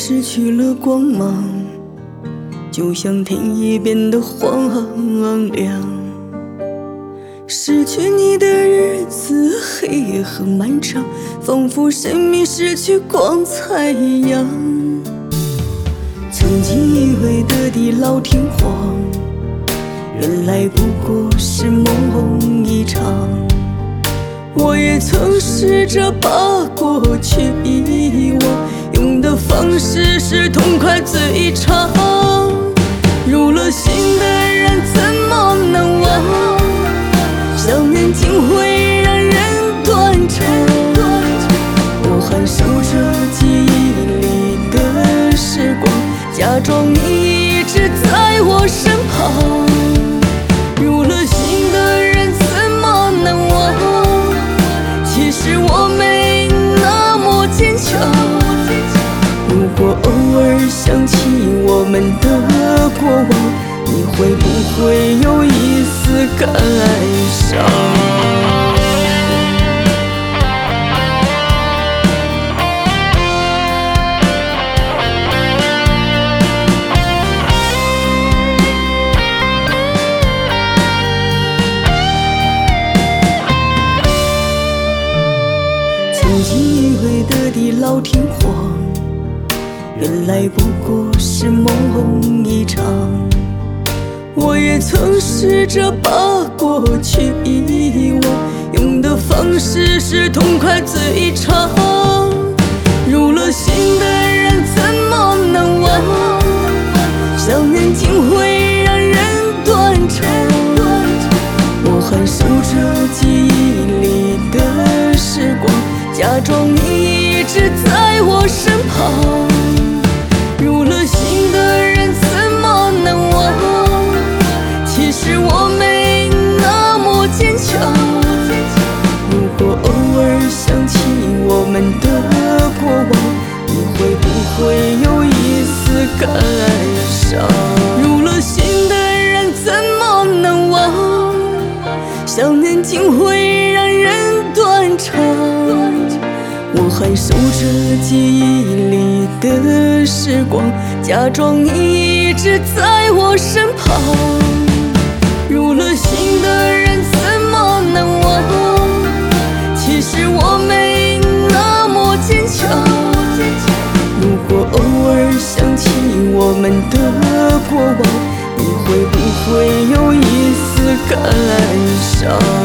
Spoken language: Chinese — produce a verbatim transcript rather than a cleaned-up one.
失去了光芒，就像天也变得荒凉。失去你的日子，黑夜很漫长，仿佛生命失去光彩一样。曾经以为的地老天荒，原来不过是梦一场。我也曾试着把过去遗忘，用的方式是痛快最长。入了心的人怎么能忘？想念竟会让人断肠。我含守着记忆里的时光，假装你一直在我身旁。入了心的人怎么能忘？其实我没那么坚强。如果偶尔想起我们的过往，你会不会有一丝感伤？曾经以为的地老天荒，原来不过是梦一场。我也曾试着把过去遗忘，用的方式是痛快最长。入了心的人怎么能忘？想念竟会让人断肠。我含守着记忆里的时光，假装你一直在我身旁。入了心的人怎么能忘？其实我没那么坚强。如果偶尔想起我们的过往，你会不会有一丝感伤？入了心的人怎么能忘？想念竟会让人断肠。我含守着记忆里的时光，假装你一直在我身旁。入了心的人怎么能忘？其实我没那么坚强。如果偶尔想起我们的过往，你会不会有一丝感伤？